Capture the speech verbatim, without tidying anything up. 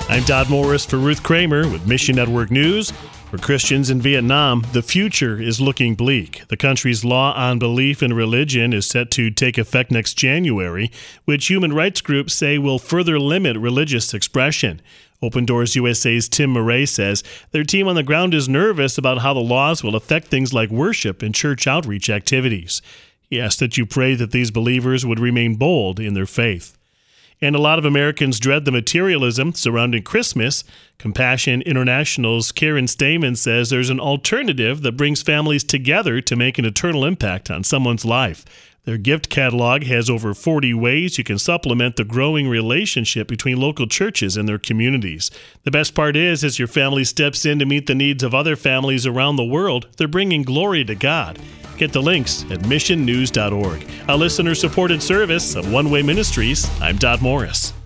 I'm Todd Morris for Ruth Kramer with Mission Network News. For Christians in Vietnam, the future is looking bleak. The country's law on belief in religion is set to take effect next January, which human rights groups say will further limit religious expression. Open Doors U S A's Tim Murray says their team on the ground is nervous about how the laws will affect things like worship and church outreach activities. He asked that you pray that these believers would remain bold in their faith. And a lot of Americans dread the materialism surrounding Christmas. Compassion International's Karen Stamen says there's an alternative that brings families together to make an eternal impact on someone's life. Their gift catalog has over forty ways you can supplement the growing relationship between local churches and their communities. The best part is, as your family steps in to meet the needs of other families around the world, they're bringing glory to God. Get the links at mission news dot org. A listener-supported service of One Way Ministries. I'm Todd Morris.